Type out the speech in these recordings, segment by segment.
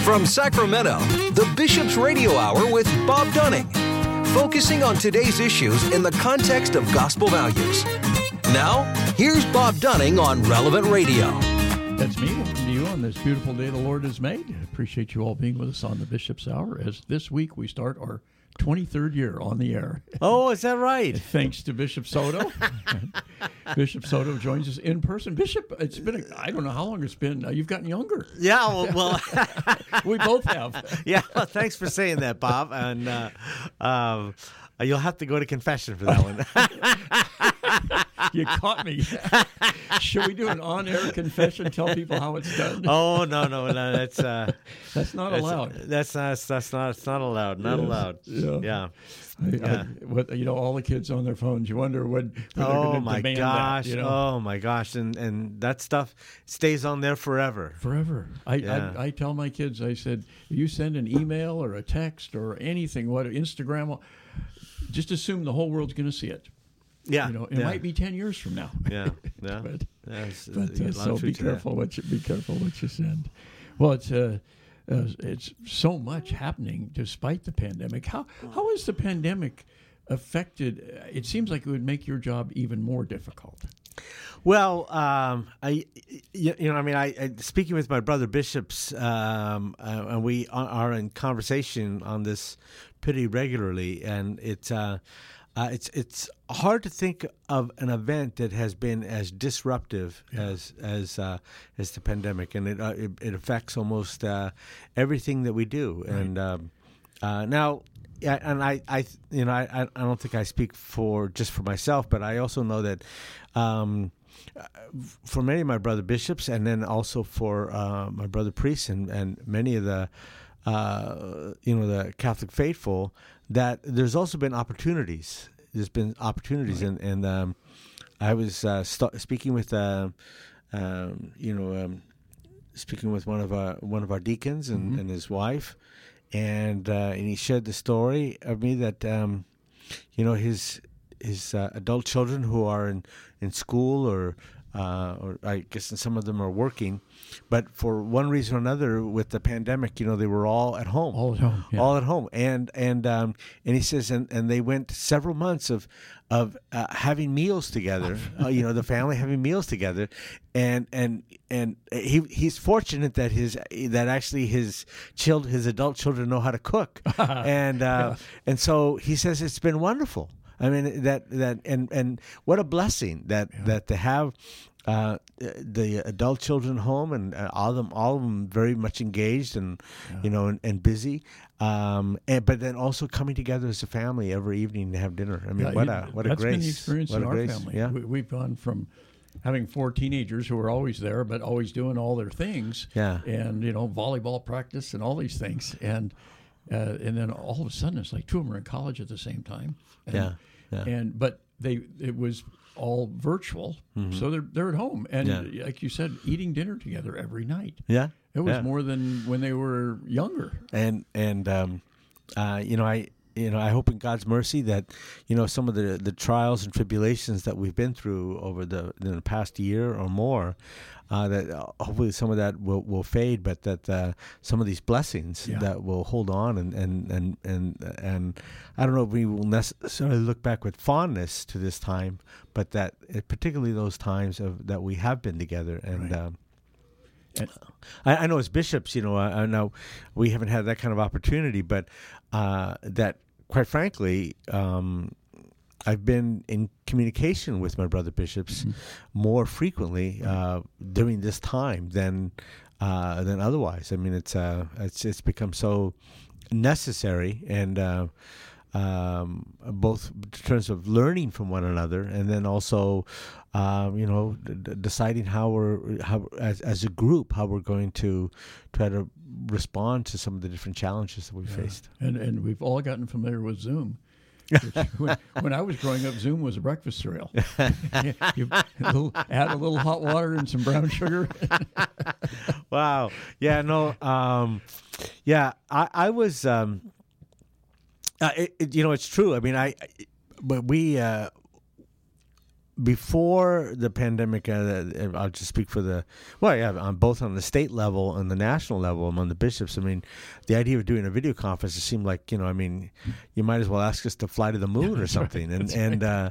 From Sacramento, the Bishop's Radio Hour with Bob Dunning, focusing on today's issues in the context of gospel values. Now, here's Bob Dunning on Relevant Radio. That's me. Welcome to you on this beautiful day the Lord has made. I appreciate you all being with us on the Bishop's Hour, as this week we start our 23rd year on the air. Oh, is that right? Thanks to Bishop Soto. Bishop Soto joins us in person. Bishop, it's been, I don't know how long it's been. You've gotten younger. Yeah, well we both have. Yeah, well, thanks for saying that, Bob. And you'll have to go to confession for that one. You caught me. Should we do an on-air confession? Tell people how it's done. Oh no, that's not allowed. That's not allowed. Not allowed. Yeah. All the kids on their phones. You wonder when they're oh going to my demand gosh! that, Oh my gosh! And that stuff stays on there forever. Forever. I tell my kids, I said, you send an email or a text or anything, Instagram, just assume the whole world's going to see it. Yeah, it might be 10 years from now. Yeah. but so be careful what you send. Well, it's so much happening despite the pandemic. How has the pandemic affected? It seems like it would make your job even more difficult. Well, speaking with my brother bishops, and we are in conversation on this pretty regularly, and it's hard to think of an event that has been as disruptive as the pandemic, and it affects almost everything that we do. Right. And now, I don't think I speak for myself, but I also know that for many of my brother bishops, and then also for my brother priests and many of the the Catholic faithful, that there's also been opportunities. There's been opportunities, right. and I was speaking with speaking with one of our deacons and his wife, and he shared the story of me that his adult children who are in school or I guess some of them are working, but for one reason or another with the pandemic, they were all at home. All at home. And he says, and they went several months of having meals together, the family having meals together. And he's fortunate that his adult children know how to cook. And so he says it's been wonderful. I mean and what a blessing that to have the adult children home and all of them very much engaged and and busy, but then also coming together as a family every evening to have dinner. I mean, what a grace! That's been the experience in our grace. family. Yeah. We've gone from having 4 teenagers who are always there, but always doing all their things. Yeah. And volleyball practice and all these things, and then all of a sudden it's like 2 of them are in college at the same time. Yeah. But it was all virtual, so they're at home, and like you said, eating dinner together every night. Yeah, it was more than when they were younger. And I hope in God's mercy that some of the trials and tribulations that we've been through over the past year or more, that hopefully some of that will fade, but that some of these blessings that will hold on and I don't know if we will necessarily look back with fondness to this time, but that particularly those times that we have been together and. Right. I know as bishops, I know we haven't had that kind of opportunity, but that, quite frankly, I've been in communication with my brother bishops more frequently during this time than otherwise. I mean, it's become so necessary, and both in terms of learning from one another, and then also deciding how as a group how we're going to try to respond to some of the different challenges that we faced. And we've all gotten familiar with Zoom. When I was growing up, Zoom was a breakfast cereal. You add a little hot water and some brown sugar. Wow. Yeah. No. I was. It's true. I mean, before the pandemic, I'll just speak for on both on the state level and the national level among the bishops. I mean, the idea of doing a video conference, it seemed like, you might as well ask us to fly to the moon or something. Right.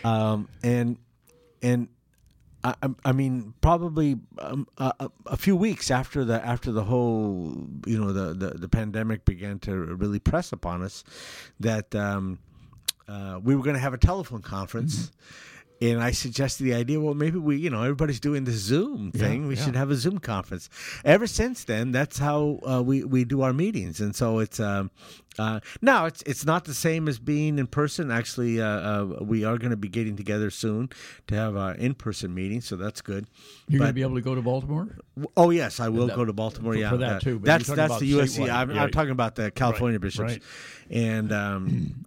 I mean, probably a few weeks after the whole, the pandemic began to really press upon us, that we were going to have a telephone conference. Mm-hmm. And I suggested the idea, well, maybe everybody's doing this Zoom thing. We should have a Zoom conference. Ever since then, that's how we do our meetings. And so it's now it's not the same as being in person. Actually, we are going to be getting together soon to have our in-person meeting, so that's good. You're going to be able to go to Baltimore? Oh, yes, I will go to Baltimore. For that too. That's the USC. I'm talking about the California bishops. Right. And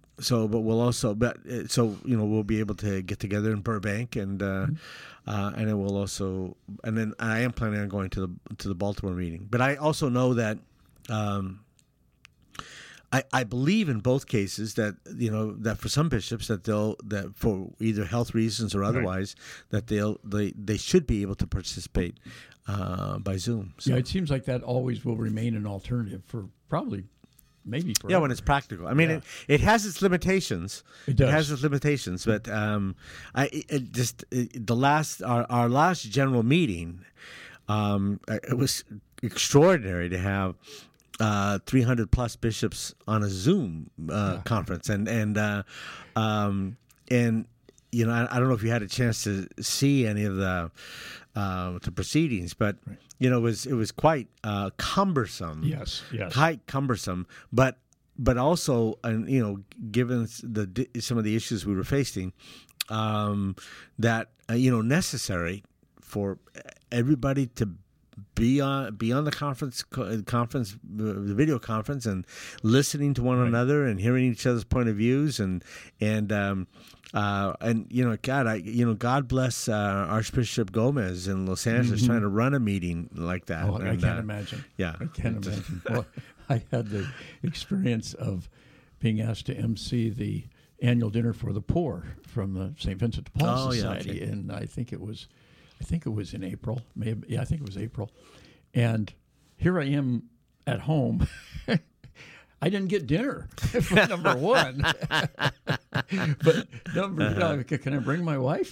we'll be able to get together in Burbank, and then I am planning on going to the Baltimore meeting. But I also know that I believe in both cases that that for some bishops that for either health reasons or otherwise, right, that they should be able to participate by Zoom. So. Yeah, it seems like that always will remain an alternative for probably. Maybe forever. Yeah, when it's practical. I mean, it has its limitations. It does. It has its limitations, but our last general meeting, it was extraordinary to have 300 plus bishops on a Zoom conference, and I don't know if you had a chance to see any of the proceedings, but. Right. It was quite cumbersome. Yes. Quite cumbersome, but also, given some of the issues we were facing, that necessary for everybody to be on the video conference, and listening to one another and hearing each other's point of views, and God bless Archbishop Gomez in Los Angeles, trying to run a meeting like that. Oh, I can't imagine. Yeah, I can't imagine. Well, I had the experience of being asked to MC the annual dinner for the poor from the St. Vincent de Paul Society, and I think it was in April. I think it was April. And here I am at home. I didn't get dinner, for number one. But can I bring my wife?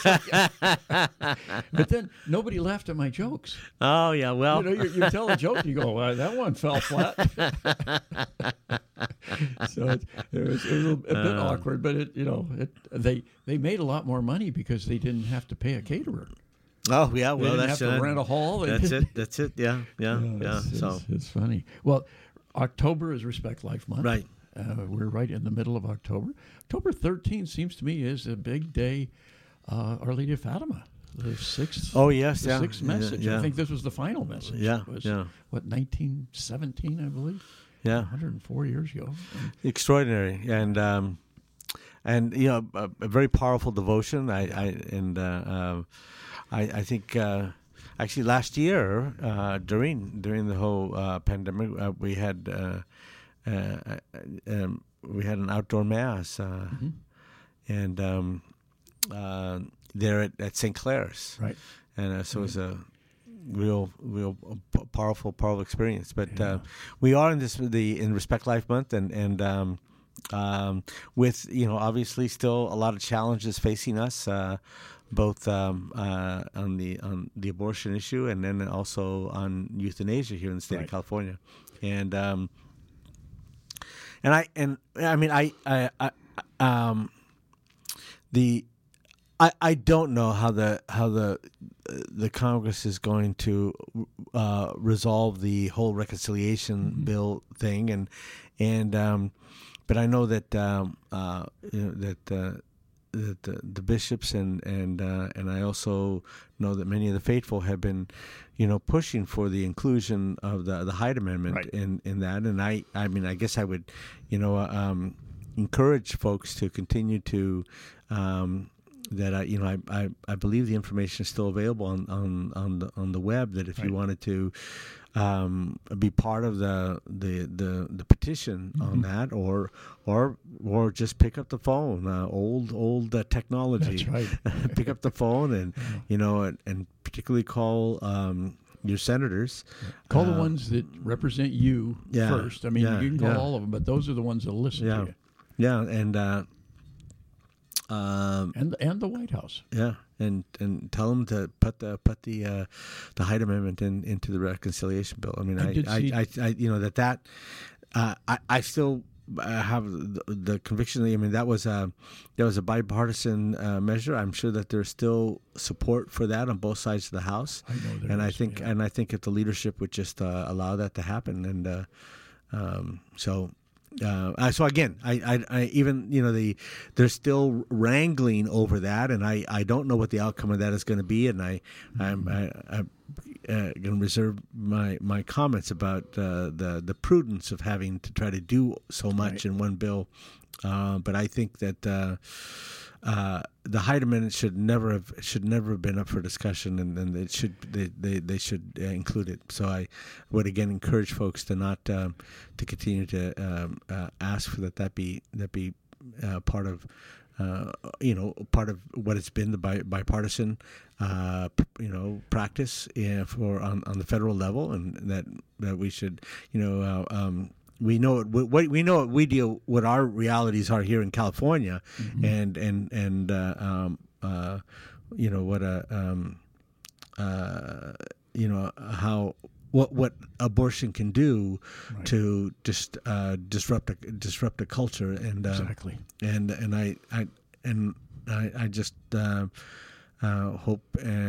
But then nobody laughed at my jokes. Oh, yeah, well. You tell a joke, you go, well, that one fell flat. So it was a bit awkward, but they made a lot more money because they didn't have to pay a caterer. Oh, yeah, well, they didn't have to rent a hall. That's it. Yeah. It's funny. Well, October is Respect Life Month. Right. We're right in the middle of October. October 13th seems to me is a big day. Our Lady of Fatima, the sixth. Oh, yes, the sixth message. Yeah. I think this was the final message. Yeah, it was, 1917, I believe. Yeah, 104 years ago. Extraordinary, and a very powerful devotion. I think. Actually, last year during the whole pandemic, we had an outdoor mass, and there at St. Clair's, right? And so it was a real powerful experience. But we are in Respect Life Month, and with obviously still a lot of challenges facing us. Both on the abortion issue, and then also on euthanasia here in the state of California, and I don't know how the Congress is going to resolve the whole reconciliation bill thing, but I know that that the bishops and I also know that many of the faithful have been, pushing for the inclusion of the Hyde Amendment in that, and I guess I would, encourage folks to continue to that I believe the information is still available on the web. That if you wanted to be part of the petition on that, or just pick up the phone, old technology. That's right. Pick up the phone and and particularly call your senators. Call the ones that represent you first. I mean, you can call all of them, but those are the ones that listen to you. Yeah, and the White House. Yeah, and tell them to put the Hyde Amendment into the reconciliation bill. I mean, I still have the conviction. I mean, that was a bipartisan measure. I'm sure that there's still support for that on both sides of the House. I know there is, and I think if the leadership would just allow that to happen, and so again, I even they're still wrangling over that, and I don't know what the outcome of that is going to be, and I'm going to reserve my comments about the prudence of having to try to do so much in one bill, but I think that the Hyde Amendment should never have been up for discussion, and they should include it. So I would again encourage folks to not to continue to ask for that be part of part of what it's been, the bipartisan practice on the federal level, and that we should we know we deal what our realities are here in California, and what abortion can do to just disrupt a culture, and exactly. And I just hope.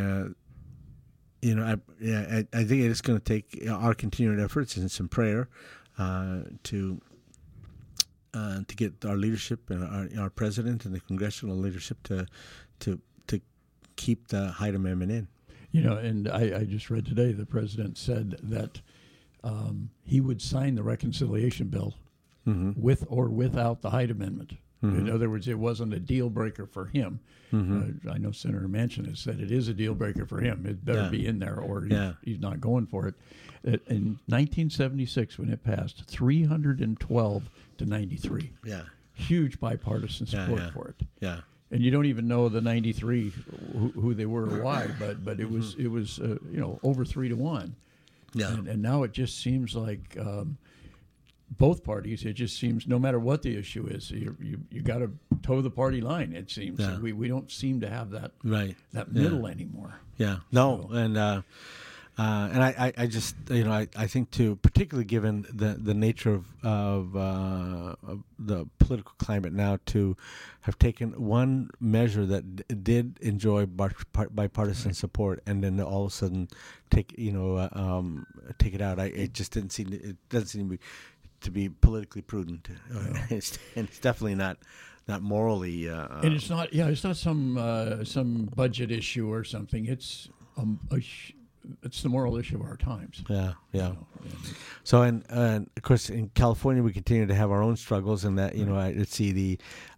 I think it's going to take our continued efforts and some prayer to get our leadership and our president and the congressional leadership to keep the Hyde Amendment in. And I just read today the president said that he would sign the reconciliation bill with or without the Hyde Amendment. In other words, it wasn't a deal breaker for him. I know Senator Manchin has said it is a deal breaker for him. It better be in there, or he's not going for it. In 1976, when it passed, 312 to 93. Yeah, huge bipartisan support for it. Yeah. And you don't even know the 93 who they were or why, but it was over 3-1. Yeah. And now it just seems like both parties. It just seems no matter what the issue is, you got to toe the party line. It seems we don't seem to have that middle anymore. Yeah. No. So. And I just I think too, particularly given the nature of the political climate now, to have taken one measure that did enjoy bipartisan support and then all of a sudden take it out. It just doesn't seem to be politically prudent. It's definitely not morally. And it's not some budget issue or something. It's it's the moral issue of our times. Yeah. So, and of course, in California, we continue to have our own struggles, and that I see the.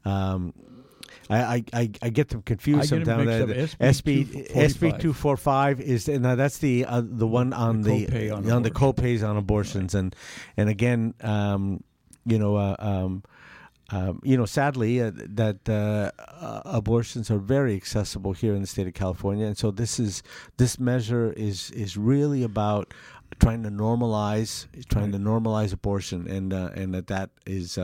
I get them confused sometimes. SB 245 is, and that's the one on the copays on abortions, and again, sadly, that abortions are very accessible here in the state of California, and so this measure is really about trying to normalize abortion, and that is.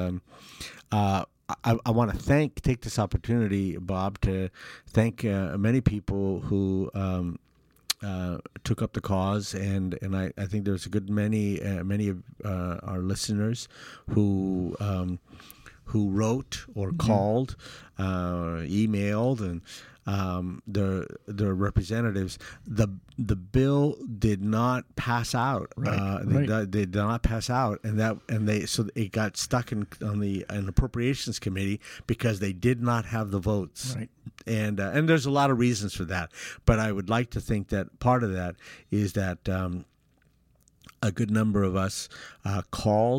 I want to take this opportunity, Bob, to thank many people who took up the cause, and I think there's a good many of our listeners who wrote or called, emailed, and their representatives. The bill did not pass out. They did not pass out, so it got stuck in an appropriations committee because they did not have the votes. Right. And there's a lot of reasons for that, but I would like to think that part of that is that a good number of us called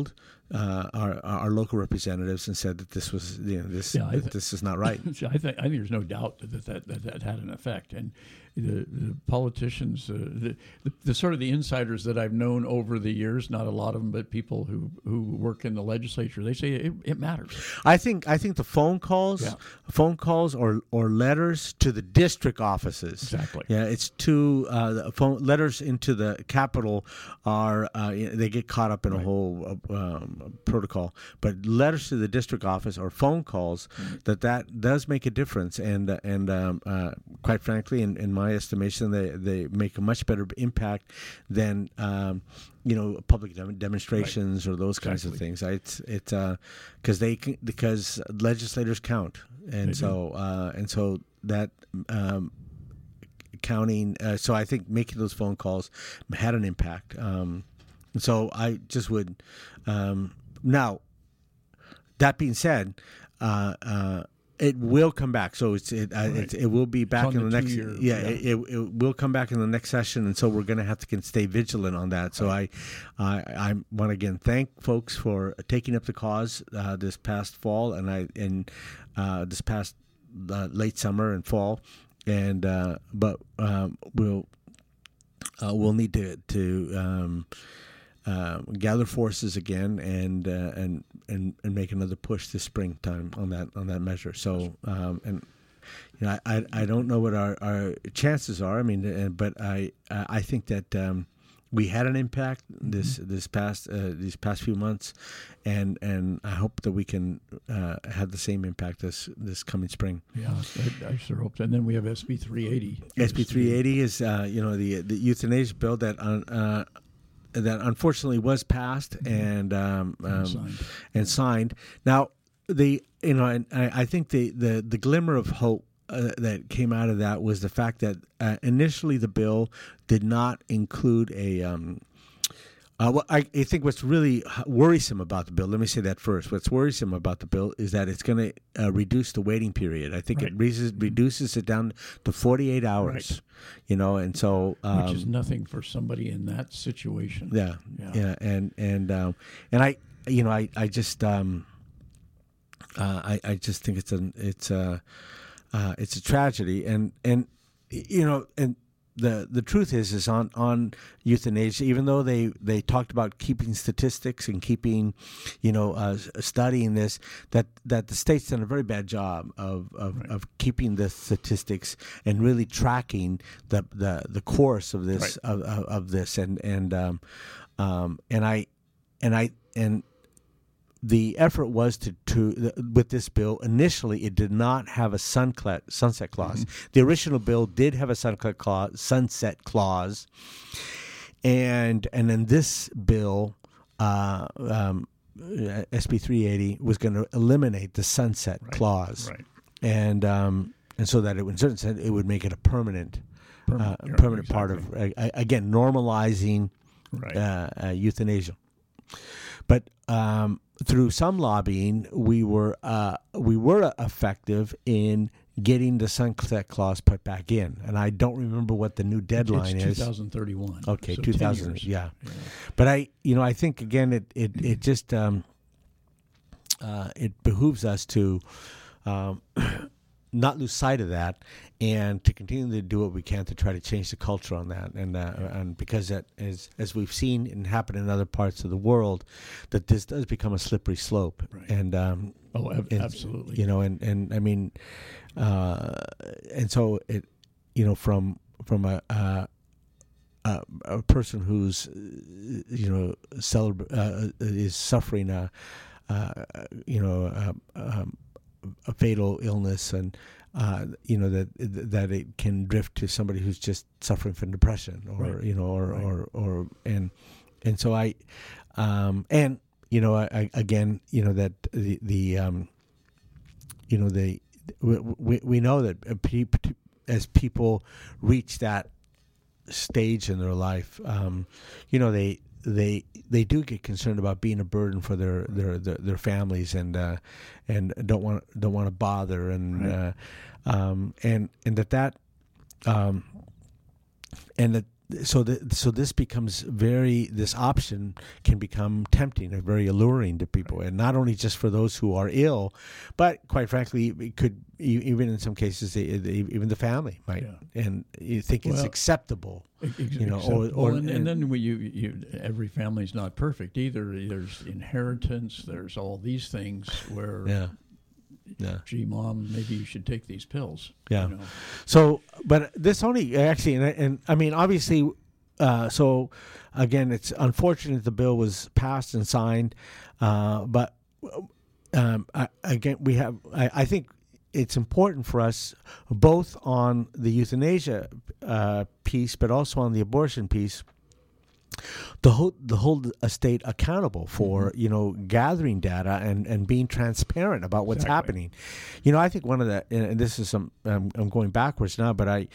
our local representatives and said that this was this is not right. I think there's no doubt that had an effect, and the politicians, the sort of the insiders that I've known over the years, not a lot of them, but people who work in the legislature, they say it matters. I think the phone calls or letters to the district offices. Exactly. Yeah, it's to the phone letters into the Capitol are they get caught up in a whole protocol, but letters to the district office or phone calls that does make a difference, and quite frankly, in my estimation, they make a much better impact than public demonstrations or those kinds of things. It's because legislators count, and so that counting. So I think making those phone calls had an impact. So I just would now. That being said, it will come back. So it will be back in the next year. Yeah, it will come back in the next session, and so we're going to have to stay vigilant on that. So I want to again thank folks for taking up the cause this past fall and this past late summer and fall, and but we'll need to gather forces again and make another push this springtime on that measure. So I don't know what our chances are. I mean, but I think that we had an impact these past few months, and I hope that we can have the same impact this coming spring. Yeah, I sure hope so. And then we have SB 380. SB 380 is the euthanasia bill that unfortunately was passed and signed. Now, I think the glimmer of hope that came out of that was the fact that initially the bill did not include a. I think what's really worrisome about the bill, let me say that first. What's worrisome about the bill is that it's going to reduce the waiting period. I think it reduces it down to 48 hours, and so. Which is nothing for somebody in that situation. Yeah. And I just think it's a tragedy, and the truth is on euthanasia, even though they talked about keeping statistics and keeping, studying this, that the state's done a very bad job of keeping the statistics and really tracking the course of this of this and the effort was to with this bill. Initially, it did not have a sunset clause. Mm-hmm. The original bill did have a sunset clause, and then this bill, SB 380, was going to eliminate the sunset clause, and so that it would, in certain sense, it would make it a permanent part of again normalizing euthanasia, but. Through some lobbying, we were effective in getting the sunset clause put back in, and I don't remember what the new deadline is. 2031. Okay, so 2000. Yeah, but I think again it just it behooves us to not lose sight of that, and to continue to do what we can to try to change the culture on that, and because that as we've seen and happen in other parts of the world, that this does become a slippery slope, and absolutely, and I mean, and so it, from a person who's is suffering a fatal illness, and that it can drift to somebody who's just suffering from depression, or and so I again that we know that as people reach that stage in their life, they do get concerned about being a burden for their families, and don't want to bother, and so this becomes this option can become tempting and very alluring to people, and not only just for those who are ill, but quite frankly, it could even in some cases even the family might, and you think it's acceptable, and then every family's not perfect either. There's inheritance. There's all these things where. Gee, Mom, maybe you should take these pills. Yeah. So, but this only actually, and I mean, obviously, so again, it's unfortunate the bill was passed and signed, but again, I think it's important for us both on the euthanasia piece, but also on the abortion piece. The whole estate accountable for gathering data and being transparent about what's happening. I think one of the, and this is I'm going backwards now, but I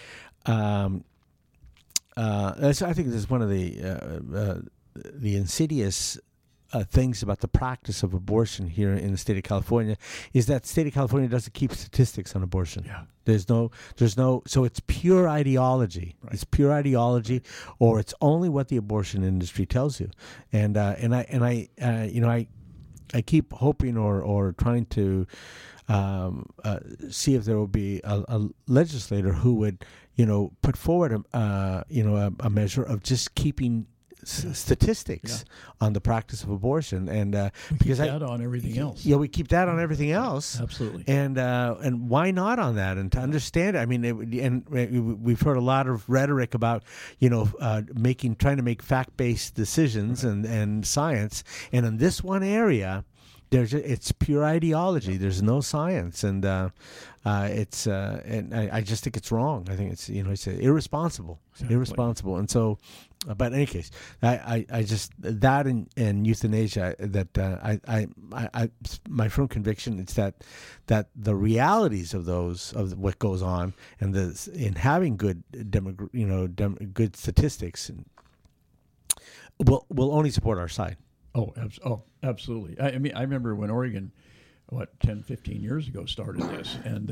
think this is one of the insidious things about the practice of abortion here in the state of California is that the state of California doesn't keep statistics on abortion. Yeah. There's no, so it's pure ideology. Right. It's pure ideology, or it's only what the abortion industry tells you. And I keep hoping or trying to see if there will be a legislator who would, put forward a measure of just keeping statistics on the practice of abortion, and because that on everything else. Yeah, we keep that on everything else. Absolutely. And why not on that? And to understand it, I mean, we've heard a lot of rhetoric about trying to make fact-based decisions and science, and in this one area, it's pure ideology. There's no science, and it's and I just think it's wrong. I think it's it's irresponsible, irresponsible. And so, but in any case, I just that and euthanasia, that I my firm conviction is that the realities of what goes on and in having good good statistics will only support our side. Oh, absolutely. I mean, I remember when Oregon, 10, 15 years ago, started this, and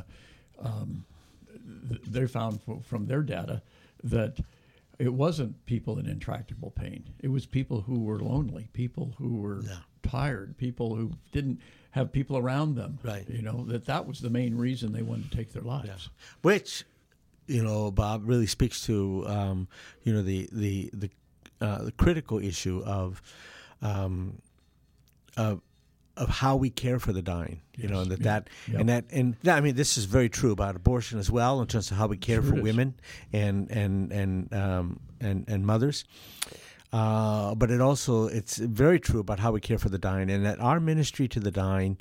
they found from their data that it wasn't people in intractable pain. It was people who were lonely, people who were tired, people who didn't have people around them. Right. That was the main reason they wanted to take their lives. Yeah. Which, Bob, really speaks to the critical issue of how we care for the dying, and I mean, this is very true about abortion as well, in terms of how we care for women and mothers. But it's very true about how we care for the dying, and that our ministry to the dying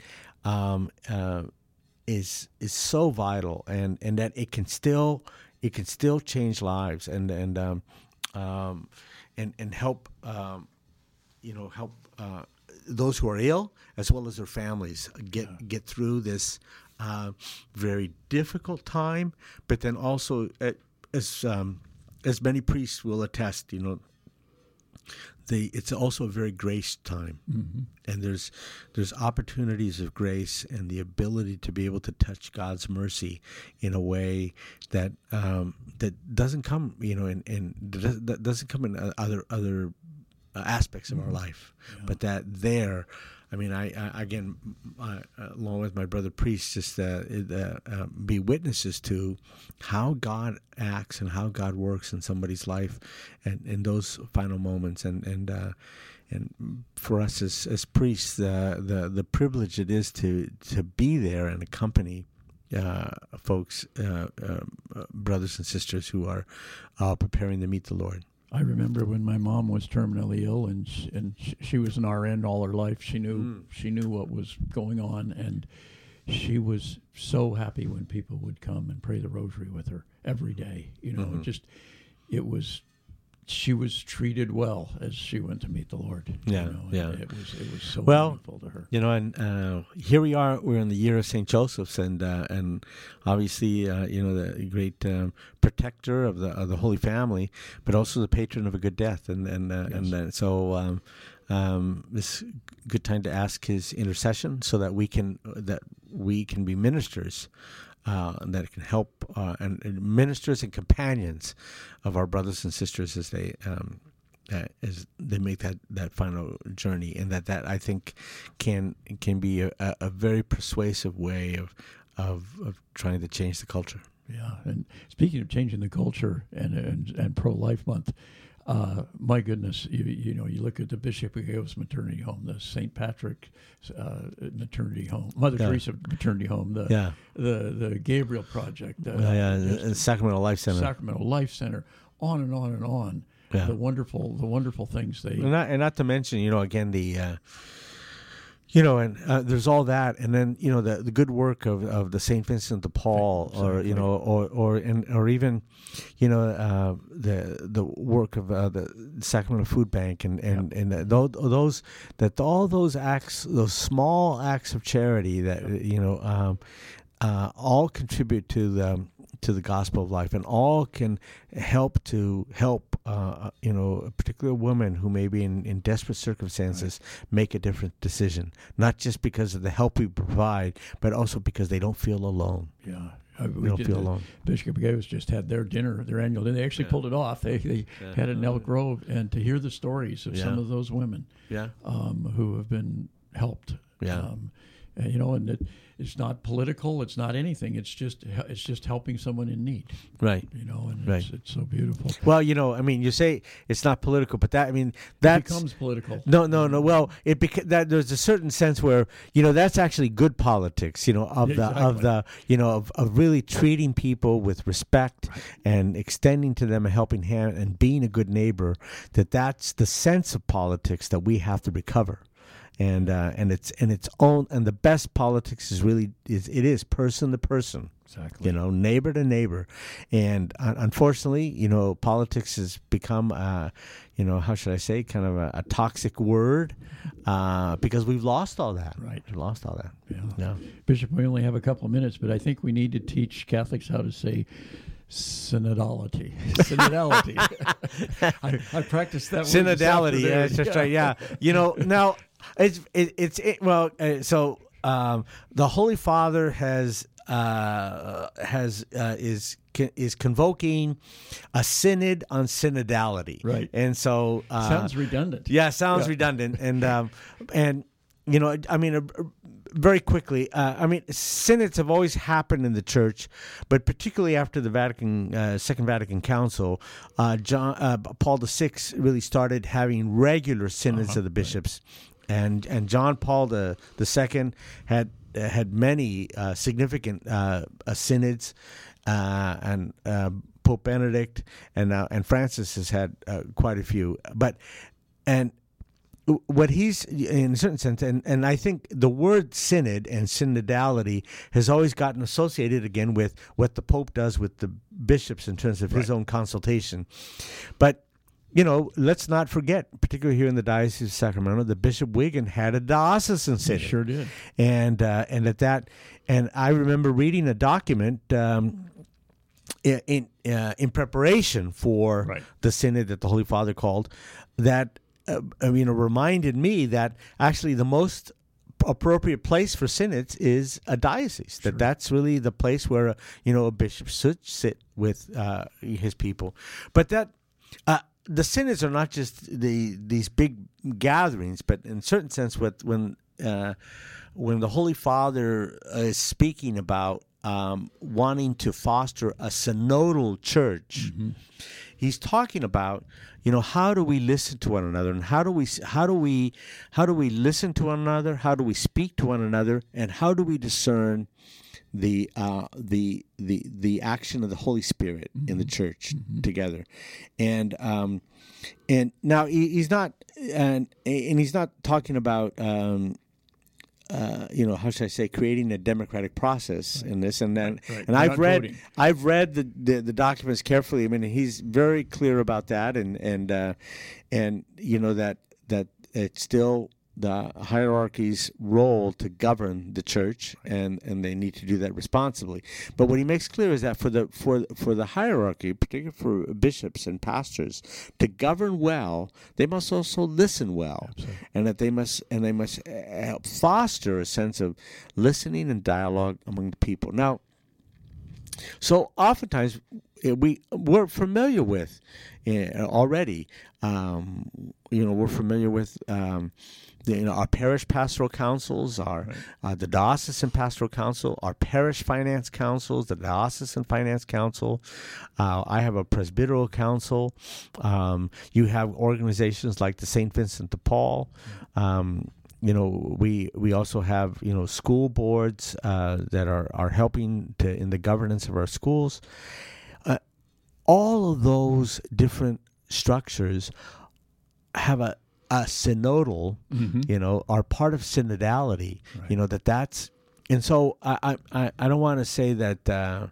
is so vital, and that it can still change lives and help help those who are ill as well as their families get through this very difficult time. But then also, as many priests will attest, it's also a very grace time, and there's opportunities of grace and the ability to be able to touch God's mercy in a way that doesn't come, that doesn't come in other aspects of our life, but that there. I mean, I again, along with my brother priests, just be witnesses to how God acts and how God works in somebody's life, and in those final moments, and for us as priests, the privilege it is to be there and accompany folks, brothers and sisters who are preparing to meet the Lord. I remember when my mom was terminally ill, and she was an RN all her life. She knew what was going on, and she was so happy when people would come and pray the rosary with her every day. She was treated well as she went to meet the Lord. It was so wonderful to her. And here we are. We're in the year of St. Joseph's, and obviously, the great protector of the Holy Family, but also the patron of a good death. So this is a good time to ask his intercession, so that we can be ministers that can help and ministers and companions of our brothers and sisters as they make that final journey, and that I think can be a very persuasive way of trying to change the culture. Yeah, and speaking of changing the culture and pro-life month, my goodness, you look at the Bishop Agago's maternity home, the St. Patrick maternity home, Mother Teresa maternity home, the Gabriel Project, the Sacramento Life Center, on and on and on. Yeah. The wonderful things they and not to mention, again there's all that, and then the good work of the St. Vincent de Paul, exactly. or even the work of the Sacramento Food Bank and all those acts, those small acts of charity that all contribute to the gospel of life, and all can help a particular woman who may be in desperate circumstances make a different decision, not just because of the help we provide, but also because they don't feel alone. Yeah. We don't feel alone. Bishop Agago's just had their annual dinner. They actually pulled it off. They had it in Elk Grove, and to hear the stories of some of those women who have been helped. Yeah. And it's not political. It's not anything. It's just helping someone in need. Right. It's so beautiful. Well, you say it's not political, but that it becomes political. No. Well, there's a certain sense where that's actually good politics. Of really treating people with respect and extending to them a helping hand and being a good neighbor. That's the sense of politics that we have to recover. And its own, and the best politics is person to person, exactly. Neighbor to neighbor, and unfortunately, politics has become, how should I say, kind of a toxic word, because we've lost all that. Right, we've lost all that. Yeah. Bishop, we only have a couple of minutes, but I think we need to teach Catholics how to say synodality. I practiced that word. Synodality. Yeah, that's just right. Yeah, now. The Holy Father is convoking a synod on synodality, right? And so sounds redundant. Yeah, sounds redundant, and very quickly, synods have always happened in the Church, but particularly after the Second Vatican Council, Paul VI really started having regular synods of the bishops. Right. And John Paul II had many significant synods, and Pope Benedict and Francis has had quite a few. And what he's, in a certain sense, and I think the word synod and synodality has always gotten associated again with what the Pope does with the bishops in terms of his own consultation, but. Let's not forget, particularly here in the Diocese of Sacramento, that Bishop Wiggin had a diocesan synod. He sure did. And I remember reading a document in preparation for the synod that the Holy Father called that reminded me that actually the most appropriate place for synods is a diocese. Sure. That's really the place where a bishop should sit with his people, but that. The synods are not just these big gatherings, but in a certain sense, when the Holy Father is speaking about wanting to foster a synodal church, he's talking about how do we listen to one another, and how do we listen to one another, how do we speak to one another, and how do we discern the action of the Holy Spirit in the church together, and now he's not talking about how should I say, creating a democratic process in this, and I've read the documents carefully. I mean, he's very clear about that, and that it's still the hierarchy's role to govern the church, and they need to do that responsibly. But what he makes clear is that for the hierarchy, particularly for bishops and pastors, to govern well, they must also listen well. Absolutely. And that they must help foster a sense of listening and dialogue among the people. Now, So oftentimes we're familiar with already. We're familiar with our parish pastoral councils, the diocesan pastoral council, our parish finance councils, the diocesan finance council. I have a presbyteral council. You have organizations like the St. Vincent de Paul. We also have school boards that are helping in the governance of our schools. All of those different structures have a synodal, are part of synodality. Right. That's, and so I don't want to say that the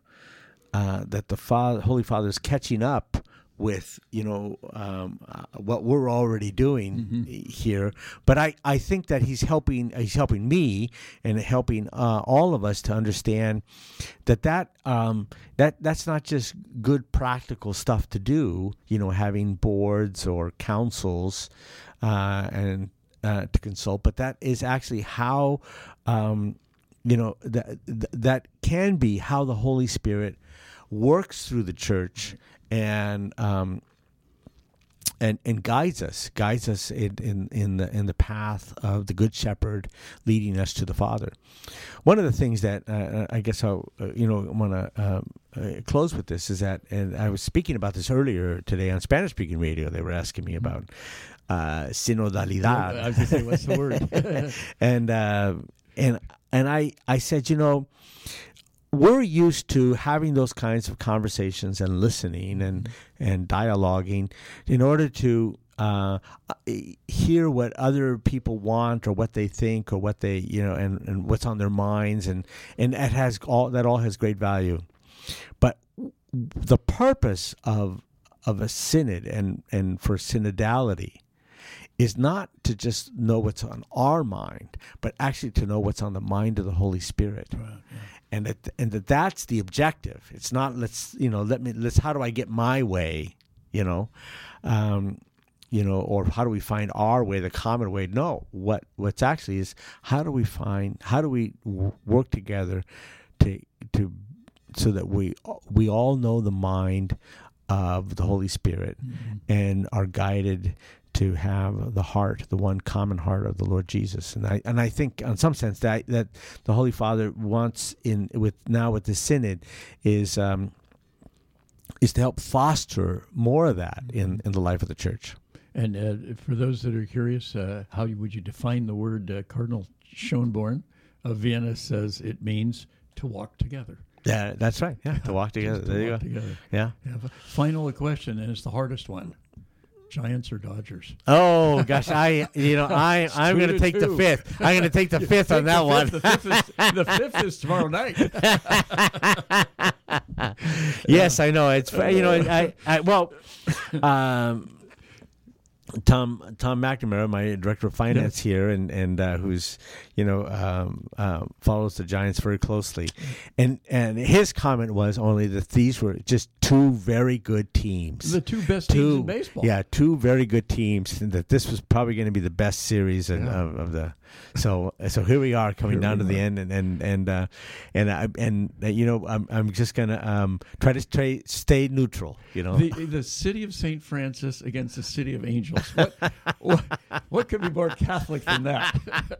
Holy Father is catching up with what we're already doing here, but I think that he's helping me and helping all of us to understand that's not just good practical stuff to do, having boards or councils and to consult, but that is actually how that can be how the Holy Spirit works through the church and guides us in the path of the Good Shepherd, leading us to the Father. One of the things that I guess I want to close with this is that, and I was speaking about this earlier today on Spanish speaking radio. They were asking me about synodalidad. I was going to say, what's the word? and I said, we're used to having those kinds of conversations and listening and dialoguing in order to hear what other people want or what they think or what they and what's on their minds, and that all has great value. But the purpose of a synod and for synodality is not to just know what's on our mind, but actually to know what's on the mind of the Holy Spirit. Right, yeah. And that's the objective. It's not let's how do I get my way, or how do we find our way, the common way? No, what's actually is how do we work together to so that we all know the mind of the Holy Spirit and are guided to have the one common heart of the Lord Jesus. And I think in some sense that the Holy Father wants with the Synod is to help foster more of that in the life of the church. And for those that are curious, how would you define the word? Cardinal Schönborn of Vienna says it means to walk together. Yeah, that's right. Yeah, to walk together. There you go. Together. Yeah. Final question, and it's the hardest one. Giants or Dodgers? Oh gosh, I'm going to take the fifth. I'm going to take the fifth on that one. The fifth is tomorrow night. Yes, I know. It's Tom McNamara, my director of finance here, and who's follows the Giants very closely, and his comment was only that these were just two very good teams, the two best teams in baseball. Yeah, two very good teams, and that this was probably going to be the best series of the. So here we are coming down to the end, I'm just gonna try to stay neutral. The city of St. Francis against the city of Angels. What could be more Catholic than that?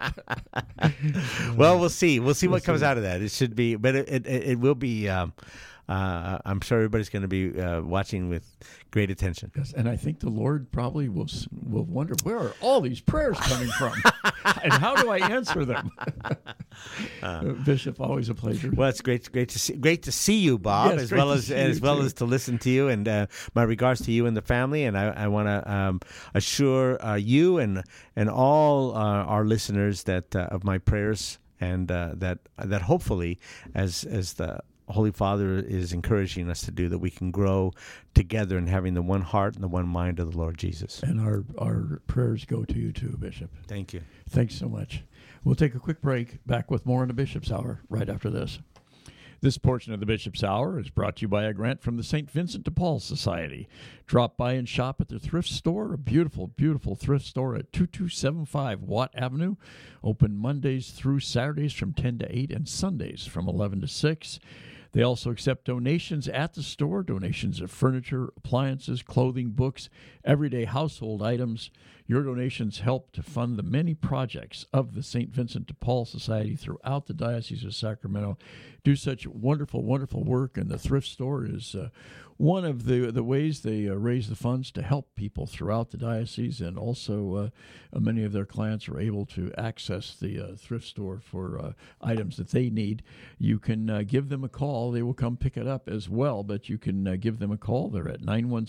Well, we'll see. We'll see what comes out of that. It should be, but it will be. I'm sure everybody's going to be watching with great attention. Yes, and I think the Lord probably will wonder, where are all these prayers coming from, and how do I answer them? Bishop, always a pleasure. Well, it's great to see you, Bob, yes, as well as to listen to you, and my regards to you and the family. And I want to assure you and all our listeners that of my prayers, and that hopefully as the Holy Father is encouraging us to do, that we can grow together in having the one heart and the one mind of the Lord Jesus. And our prayers go to you too, Bishop. Thank you. Thanks so much. We'll take a quick break. Back with more on the Bishop's Hour right after this. This portion of the Bishop's Hour is brought to you by a grant from the St. Vincent de Paul Society. Drop by and shop at their thrift store, a beautiful, beautiful thrift store at 2275 Watt Avenue. Open Mondays through Saturdays from 10 to 8 and Sundays from 11 to 6. They also accept donations at the store, donations of furniture, appliances, clothing, books, everyday household items. Your donations help to fund the many projects of the St. Vincent de Paul Society throughout the Diocese of Sacramento. Do such wonderful, wonderful work, and the thrift store is one of the ways they raise the funds to help people throughout the diocese, and also many of their clients are able to access the thrift store for items that they need. You can give them a call. They will come pick it up as well, but you can give them a call. They're at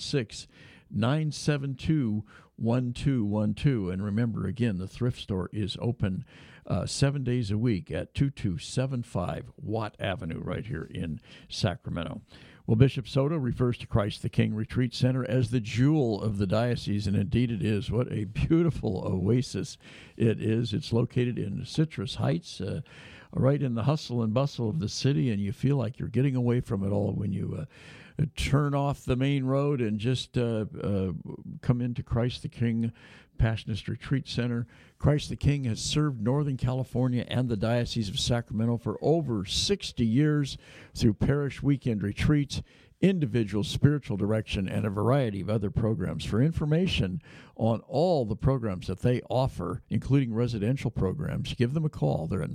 916-972-1212. And remember, again, the thrift store is open 7 days a week at 2275 Watt Avenue right here in Sacramento. Well, Bishop Soto refers to Christ the King Retreat Center as the jewel of the diocese, and indeed it is. What a beautiful oasis it is. It's located in Citrus Heights, right in the hustle and bustle of the city, and you feel like you're getting away from it all when you turn off the main road and just come into Christ the King Passionist Retreat Center. Christ the King has served Northern California and the Diocese of Sacramento for over 60 years through parish weekend retreats, individual spiritual direction, and a variety of other programs. For information on all the programs that they offer, including residential programs, give them a call. They're at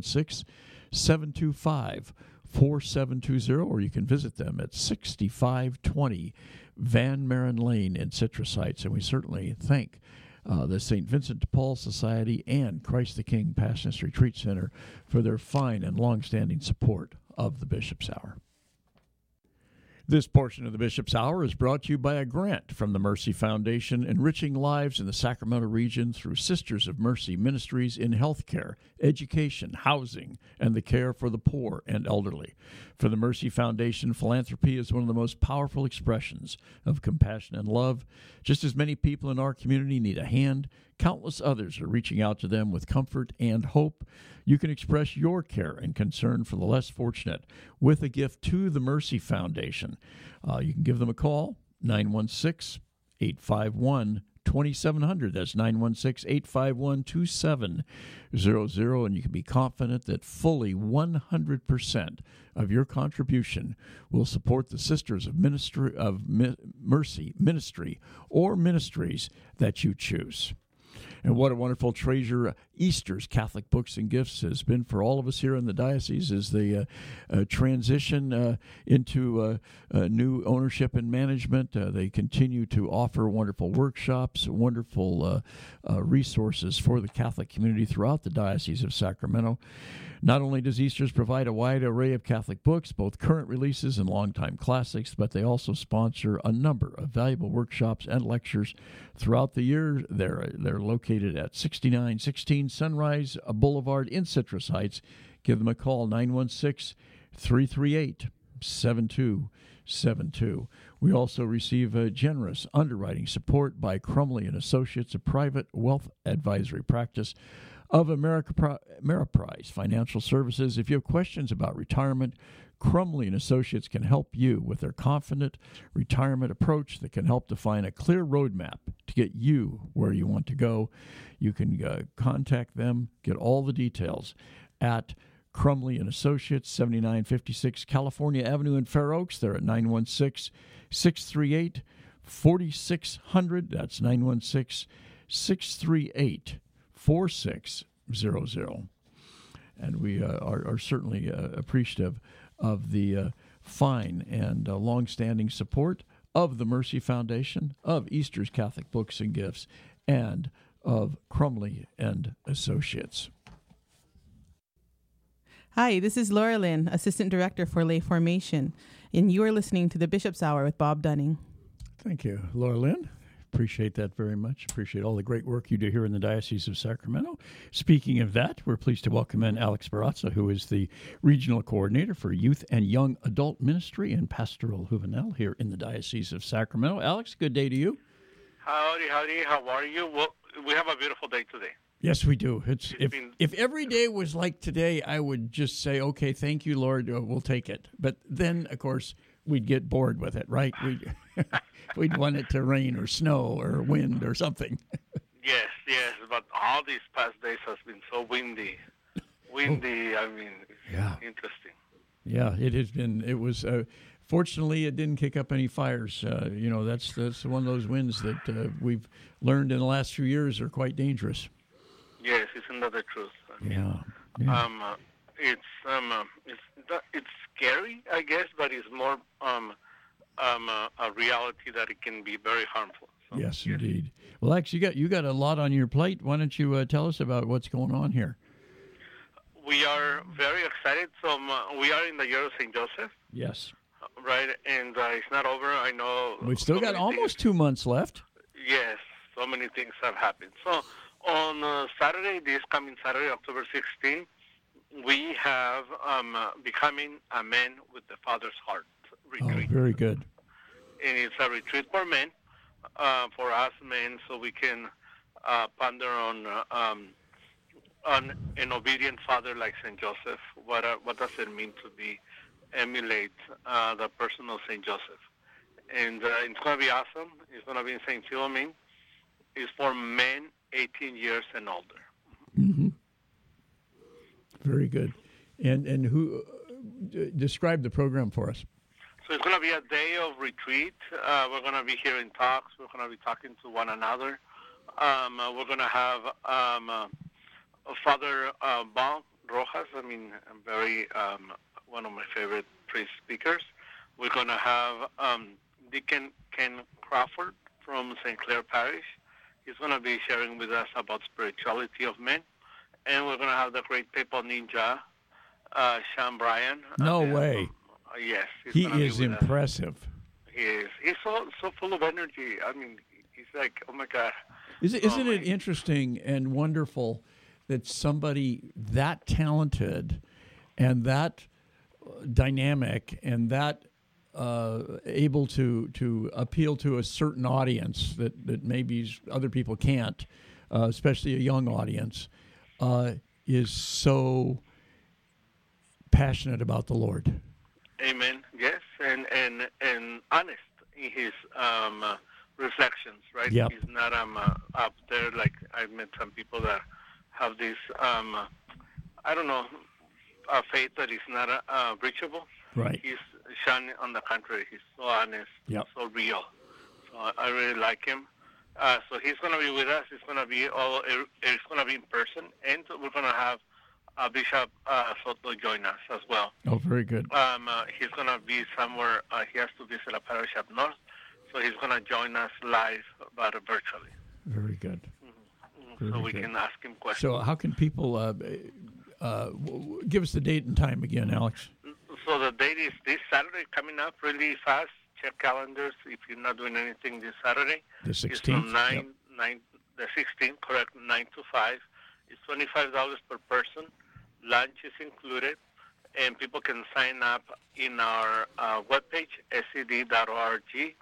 916-725-4720, or you can visit them at 6520 Van Maren Lane in Citrus Heights. And we certainly thank the St. Vincent de Paul Society and Christ the King Passionist Retreat Center for their fine and long-standing support of the Bishop's Hour. This portion of the Bishop's Hour is brought to you by a grant from the Mercy Foundation, enriching lives in the Sacramento region through Sisters of Mercy ministries in healthcare, education, housing, and the care for the poor and elderly. For the Mercy Foundation, philanthropy is one of the most powerful expressions of compassion and love. Just as many people in our community need a hand, countless others are reaching out to them with comfort and hope. You can express your care and concern for the less fortunate with a gift to the Mercy Foundation. You can give them a call, 916-851-2700. That's 916-851-2700. And you can be confident that fully 100% of your contribution will support the Sisters of Mercy Ministry or ministries that you choose. And what a wonderful treasure Easter's Catholic Books and Gifts has been for all of us here in the diocese as they transition into new ownership and management. They continue to offer wonderful workshops, wonderful resources for the Catholic community throughout the Diocese of Sacramento. Not only does Easter's provide a wide array of Catholic books, both current releases and longtime classics, but they also sponsor a number of valuable workshops and lectures throughout the year. They're located at 6916 Sunrise Boulevard in Citrus Heights. Give them a call, 916-338-7272. We also receive generous underwriting support by Crumley & Associates, a private wealth advisory practice of Ameriprise Financial Services. If you have questions about retirement, Crumley & Associates can help you with their confident retirement approach that can help define a clear roadmap to get you where you want to go. You can contact them, get all the details at Crumley & Associates, 7956 California Avenue in Fair Oaks. They're at 916-638-4600. That's 916-638-4600. And we are certainly appreciative of the fine and long-standing support of the Mercy Foundation, of Easter's Catholic Books and Gifts, and of Crumley and Associates. Hi, this is Laura Lynn, Assistant Director for Lay Formation, and you are listening to the Bishop's Hour with Bob Dunning. Thank you, Laura Lynn. Appreciate that very much. Appreciate all the great work you do here in the Diocese of Sacramento. Speaking of that, we're pleased to welcome in Alex Barraza, who is the Regional Coordinator for Youth and Young Adult Ministry and Pastoral Juvenile here in the Diocese of Sacramento. Alex, good day to you. Howdy. How are you? Well, we have a beautiful day today. Yes, we do. If every day was like today, I would just say, okay, thank you, Lord, we'll take it. But then, of course, we'd get bored with it, right? We'd want it to rain or snow or wind or something. Yes, but all these past days has been so windy. I mean, it's interesting. Yeah, it has been. It was. Fortunately, it didn't kick up any fires. That's one of those winds that we've learned in the last few years are quite dangerous. Yes, isn't that the truth? Yeah. It's scary, I guess, but it's more a reality that it can be very harmful. So, Yes, indeed. Well, Lex, you got a lot on your plate. Why don't you tell us about what's going on here? We are very excited. So we are in the year of St. Joseph, Yes. right? And it's not over. I know. We've still got almost 2 months left. Yes, so many things have happened. So on Saturday, this coming Saturday, October 16, we have Becoming a Man with the Father's Heart retreat. Oh, very good. And it's a retreat for men, for us men, so we can ponder on an obedient father like St. Joseph. What does it mean to emulate the person of St. Joseph? And it's going to be awesome. It's going to be in St. Philomene. It's for men 18 years and older. Mm-hmm. Very good. And who describe the program for us? So it's going to be a day of retreat. We're going to be hearing talks. We're going to be talking to one another. We're going to have Father Bon Rojas. I mean, very one of my favorite priest speakers. We're going to have Deacon Ken Crawford from St. Clair Parish. He's going to be sharing with us about spirituality of men. And we're going to have the great papal ninja, Sean Bryan. No way. Yes. He is impressive. He is. He's so full of energy. I mean, he's like, oh, my God. Isn't it interesting and wonderful that somebody that talented and that dynamic and that able to appeal to a certain audience that maybe other people can't, especially a young audience, is so passionate about the Lord. Amen. Yes, and honest in his reflections, right? Yep. He's not up there like I've met some people that have this I don't know, a faith that is not reachable. Right. He's Sean, on the contrary, he's so honest, Yep. so real. So I really like him. So he's going to be with us. It's going to be in person, and we're going to have Bishop Soto join us as well. Oh, very good. He's going to be somewhere. He has to visit a parish up north, so he's going to join us live, but virtually. Very good. Mm-hmm. So we can ask him questions. So how can people give us the date and time again, Alex? So the date is this Saturday coming up really fast. Check calendars if you're not doing anything this Saturday. The 16th? It's from 9, the 16th, correct, 9 to 5. It's $25 per person. Lunch is included. And people can sign up in our webpage, scd.org,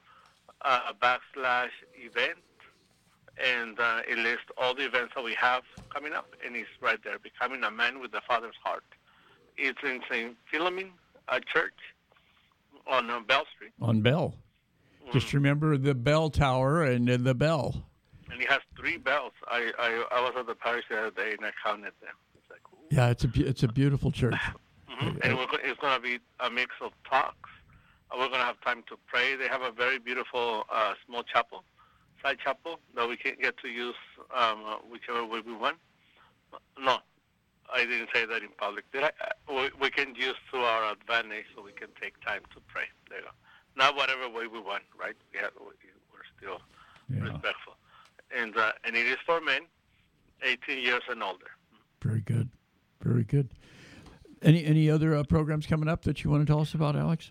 /event. And it lists all the events that we have coming up. And it's right there, Becoming a Man with the Father's Heart. It's in St. Philomene Church on Bell Street. On Bell. Just remember the bell tower and the bell. And he has 3 bells. I was at the parish the other day and I counted them. It's like, ooh. Yeah, it's a beautiful church. Mm-hmm. And it's going to be a mix of talks. We're going to have time to pray. They have a very beautiful small chapel, side chapel, that we can get to use whichever way we want. No, I didn't say that in public. We can use to our advantage so we can take time to pray. There you go. Not whatever way we want, right? We're still respectful. And it is for men 18 years and older. Very good. Very good. Any other programs coming up that you want to tell us about, Alex?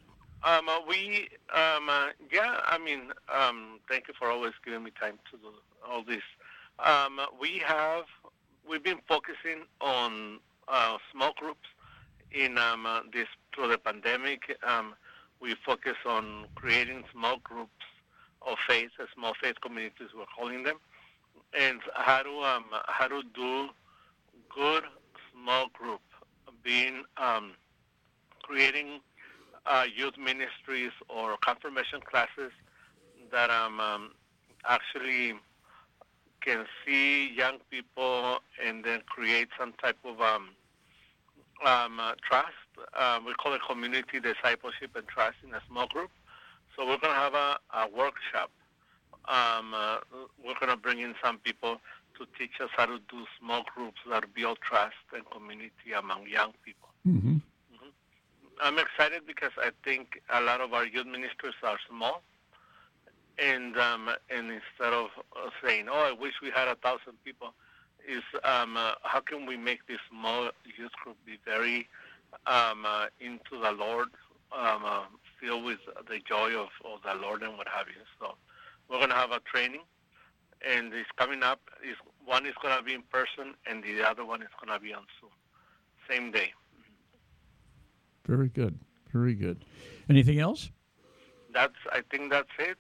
Thank you for always giving me time to do all this. We've been focusing on small groups in this through the pandemic. We focus on creating small groups of faith, small faith communities we're calling them, and how to do good small group, being creating youth ministries or confirmation classes that actually can see young people and then create some type of trust we call it community discipleship and trust in a small group. So we're going to have a workshop. We're going to bring in some people to teach us how to do small groups that build trust and community among young people. Mm-hmm. I'm excited because I think a lot of our youth ministers are small. And instead of saying, "Oh, I wish we had 1,000 people," is how can we make this small youth group be very into the Lord, filled with the joy of the Lord and what have you. So we're going to have a training, and it's coming up. One is going to be in person, and the other one is going to be on Zoom, same day. Very good. Very good. Anything else? I think that's it.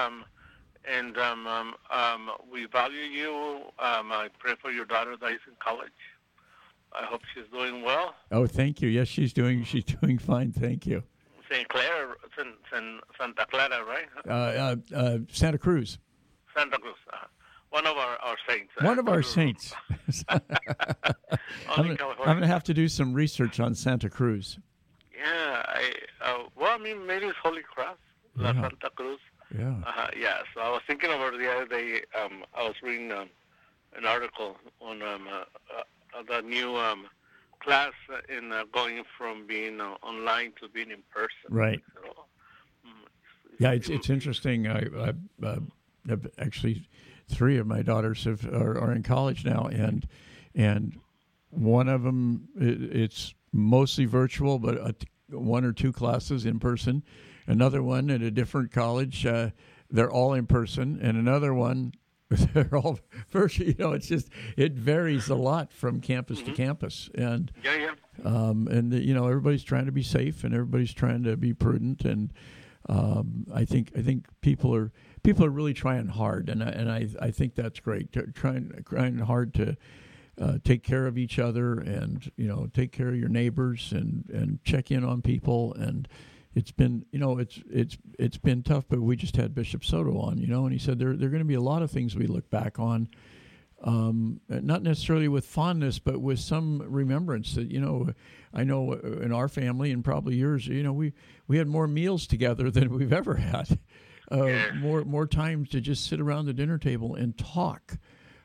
We value you. I pray for your daughter that is in college. I hope she's doing well. Oh, thank you. Yes, she's doing fine. Thank you. Santa Clara, right? Santa Cruz. Santa Cruz. One of our saints. One of our saints. I'm going to have to do some research on Santa Cruz. Yeah. Maybe it's Holy Cross, La Santa Cruz. Yeah. Yeah. So I was thinking about it the other day. I was reading an article on the new class in going from being online to being in person. Right. So, yeah, it's interesting. I actually 3 of my daughters are in college now, and one of them it's mostly virtual, but 1 or 2 classes in person. Another one at a different college, they're all in person, and another one they're all virtual. It varies a lot from campus to campus, and everybody's trying to be safe and everybody's trying to be prudent, and I think people are really trying hard, and I think that's great. Trying hard to take care of each other, and take care of your neighbors, and check in on people. And it's been it's been tough, but we just had Bishop Soto on, and he said there are going to be a lot of things we look back on, not necessarily with fondness, but with some remembrance that I know in our family and probably yours, we had more meals together than we've ever had, more time to just sit around the dinner table and talk.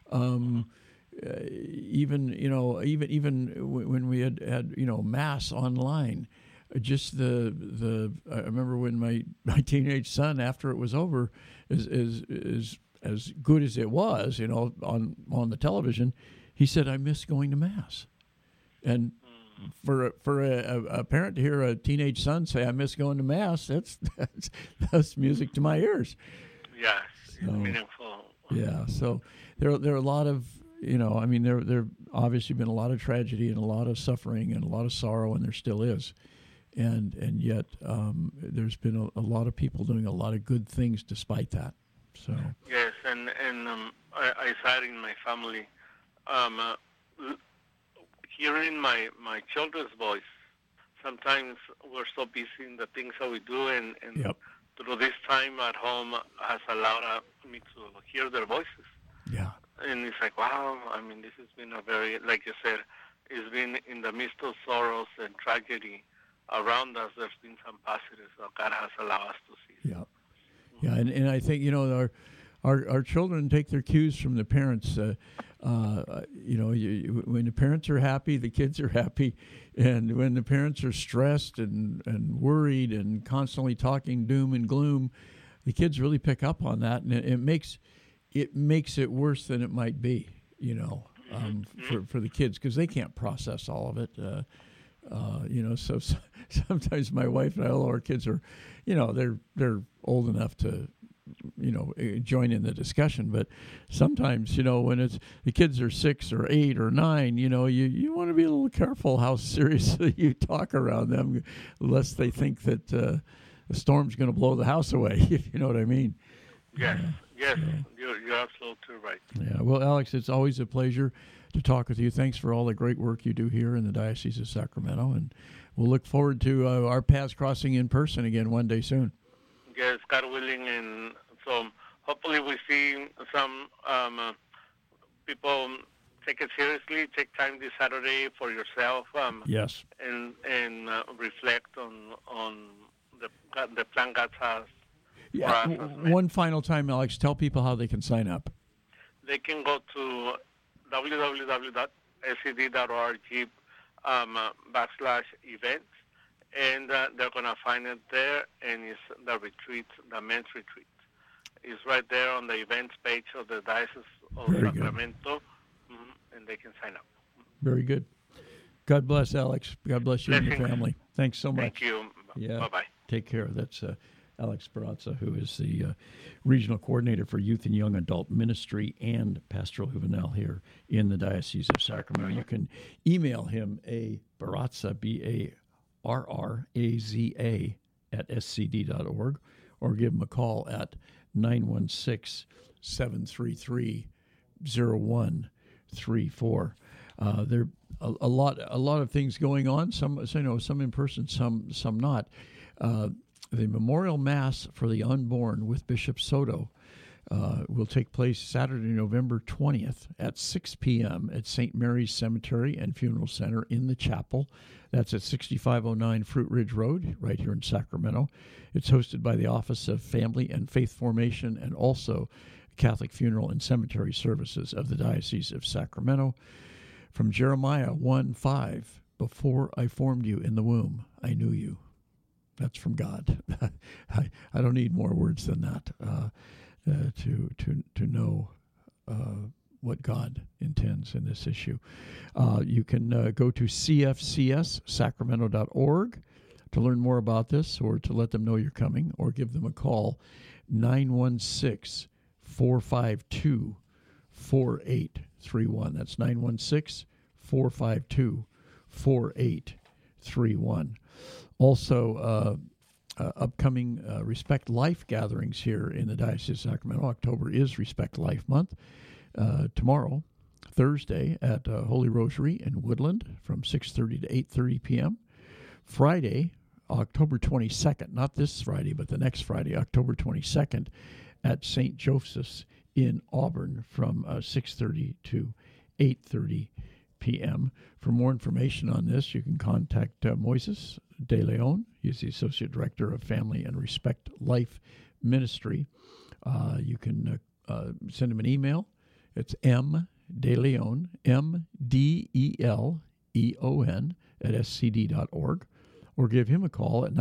Even when we had mass online, just the I remember when my teenage son, after it was over, is as good as it was, on the television, he said, "I miss going to mass," and for a parent to hear a teenage son say, "I miss going to mass," that's music to my ears. Yes, it's meaningful. Yeah, so there are a lot of there obviously been a lot of tragedy and a lot of suffering and a lot of sorrow, and there still is, and yet there's been a lot of people doing a lot of good things despite that. So yes, and I saw it in my family, hearing my children's voice. Sometimes we're so busy in the things that we do, and through this time at home has allowed me to hear their voices. Yeah. And it's like, wow, this has been a very, like you said, it's been in the midst of sorrows and tragedy around us, there's been some positives that God has allowed us to see. Yeah. Yeah, and I think, our children take their cues from the parents. When the parents are happy, the kids are happy. And when the parents are stressed and worried and constantly talking doom and gloom, the kids really pick up on that. And it makes it worse than it might be, for the kids, because they can't process all of it. So sometimes my wife and all our kids are, they're old enough to, join in the discussion. But sometimes, when it's the kids are 6 or 8 or 9, you want to be a little careful how seriously you talk around them, lest they think that the storm's going to blow the house away, if you know what I mean. Yes, yes, you're absolutely right. Yeah, well, Alex, it's always a pleasure to talk with you. Thanks for all the great work you do here in the Diocese of Sacramento, and we'll look forward to our paths crossing in person again one day soon. Yes, God willing, and so hopefully we see some people take it seriously. Take time this Saturday for yourself. Yes. And reflect on the plan God has. Yeah. One final time, Alex. Tell people how they can sign up. They can go to www.scd.org/events, and they're going to find it there. And it's the retreat, the men's retreat. It's right there on the events page of the Diocese of Sacramento, and they can sign up. Very good. God bless, Alex. God bless you and your family. Thanks so much. Thank you. Yeah. Bye-bye. Take care. That's Alex Barraza, who is the Regional Coordinator for Youth and Young Adult Ministry and Pastoral Juvenile here in the Diocese of Sacramento. You can email him Barraza, BARRAZA, at scd.org, or give him a call at 916-733-0134. There are a lot of things going on. Some in person, some not. The Memorial Mass for the Unborn with Bishop Soto will take place Saturday, November 20th at 6 p.m. at St. Mary's Cemetery and Funeral Center in the chapel. That's at 6509 Fruit Ridge Road, right here in Sacramento. It's hosted by the Office of Family and Faith Formation and also Catholic Funeral and Cemetery Services of the Diocese of Sacramento. From Jeremiah 1:5, before I formed you in the womb, I knew you. That's from God. I don't need more words than that to know what God intends in this issue. You can go to cfcssacramento.org to learn more about this, or to let them know you're coming, or give them a call, 916-452-4831. That's 916-452-4831. Also, upcoming Respect Life gatherings here in the Diocese of Sacramento. October is Respect Life Month. Tomorrow, Thursday, at Holy Rosary in Woodland from 6:30 to 8:30 p.m. Friday, October 22nd, not this Friday, but the next Friday, October 22nd, at St. Joseph's in Auburn from 6:30 to 8:30 p.m. For more information on this, you can contact Moises De Leon. He's the Associate Director of Family and Respect Life Ministry. You can send him an email. It's mdeleon, MDELEON, at scd.org, or give him a call at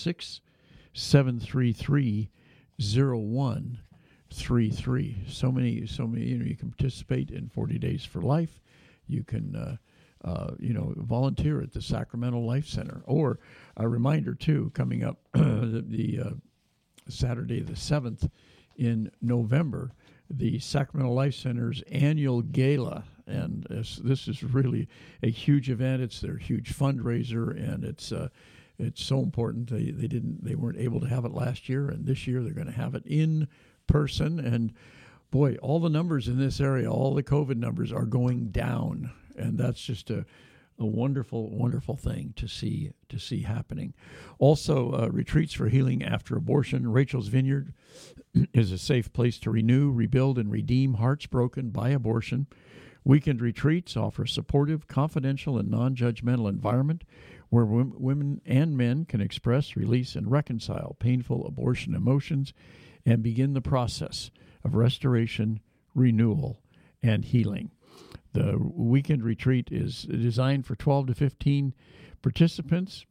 916-733-0133. So many, you can participate in 40 Days for Life. You can, volunteer at the Sacramento Life Center. Or a reminder, too, coming up the Saturday the 7th in November, the Sacramento Life Center's annual gala. And this is really a huge event. It's their huge fundraiser, and it's so important. They weren't able to have it last year, and this year they're going to have it in person. And boy, all the numbers in this area, all the COVID numbers are going down, and that's just a wonderful, wonderful thing to see happening. Also, retreats for healing after abortion. Rachel's Vineyard is a safe place to renew, rebuild, and redeem hearts broken by abortion. Weekend retreats offer a supportive, confidential, and non-judgmental environment where women and men can express, release, and reconcile painful abortion emotions and begin the process of restoration, renewal, and healing. The weekend retreat is designed for 12 to 15 participants.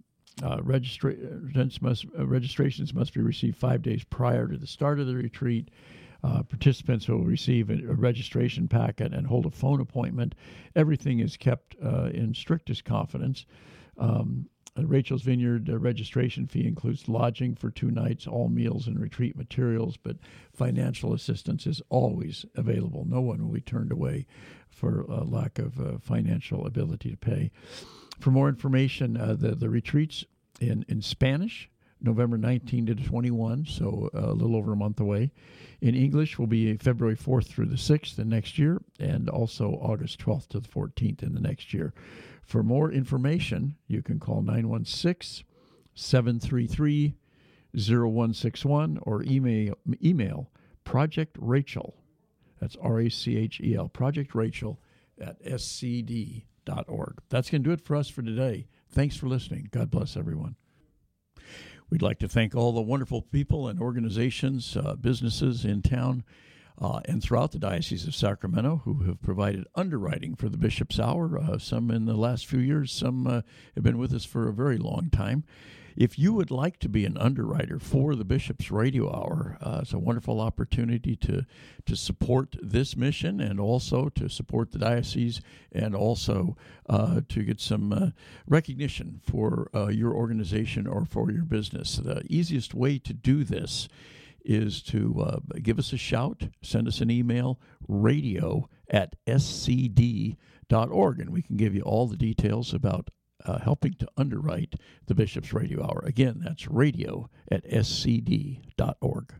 Registrations must be received 5 days prior to the start of the retreat. Participants will receive a registration packet and hold a phone appointment. Everything is kept in strictest confidence. Rachel's Vineyard registration fee includes lodging for 2 nights, all meals and retreat materials, but financial assistance is always available. No one will be turned away for lack of financial ability to pay. For more information, the retreats in Spanish, November 19 to 21, so a little over a month away. In English will be February 4th through the 6th in next year, and also August 12th to the 14th in the next year. For more information, you can call 916-733-0161 or email Project Rachel. That's RACHEL, Project Rachel at scd.org. That's going to do it for us for today. Thanks for listening. God bless everyone. We'd like to thank all the wonderful people and organizations, businesses in town and throughout the Diocese of Sacramento who have provided underwriting for the Bishop's Hour, some in the last few years, some have been with us for a very long time. If you would like to be an underwriter for the Bishop's Radio Hour, it's a wonderful opportunity to support this mission and also to support the diocese and also to get some recognition for your organization or for your business. The easiest way to do this is to give us a shout, send us an email, radio@scd.org, and we can give you all the details about helping to underwrite the Bishop's Radio Hour. Again, that's radio@scd.org.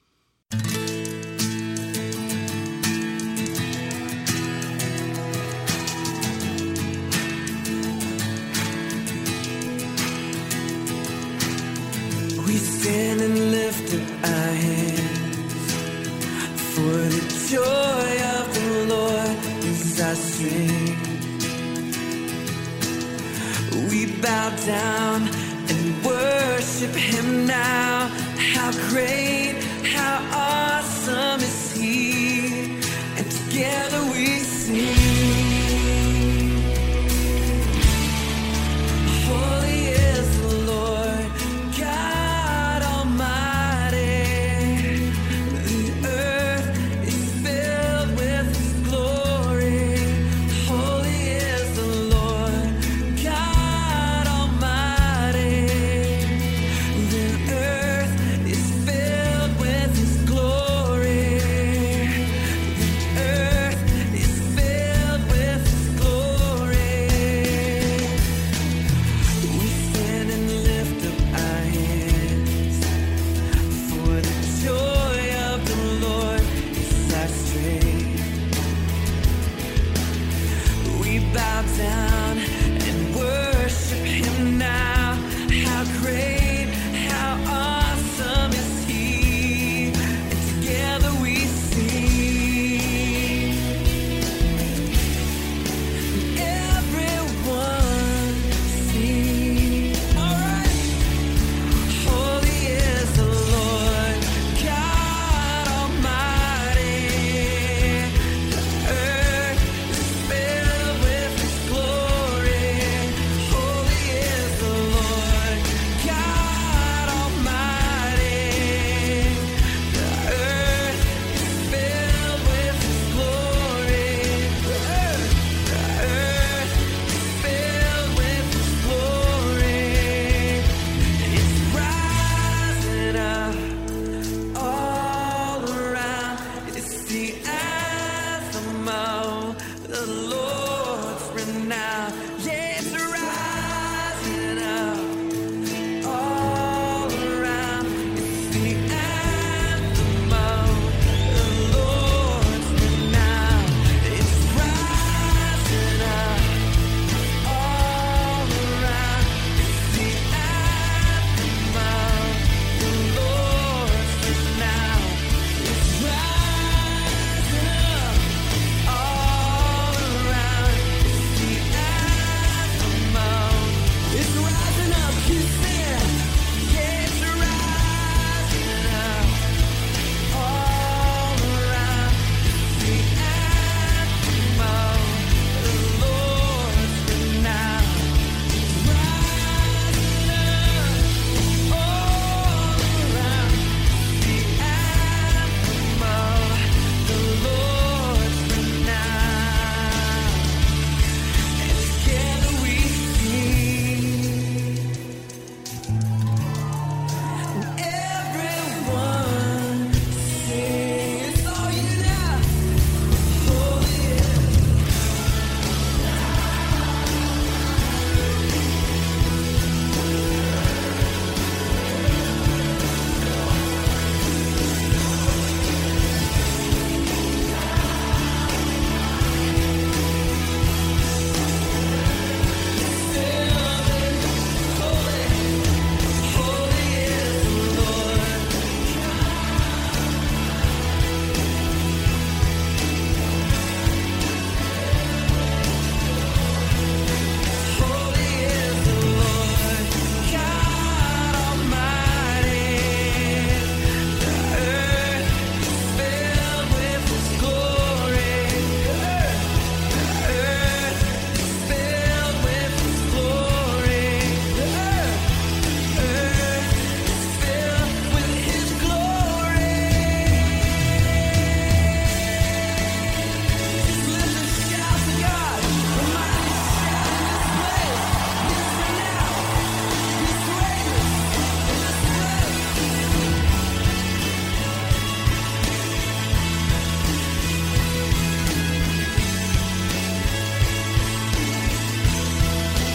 We stand and lift up our hands, for the joy of the Lord is our strength. We bow down and worship Him now. How great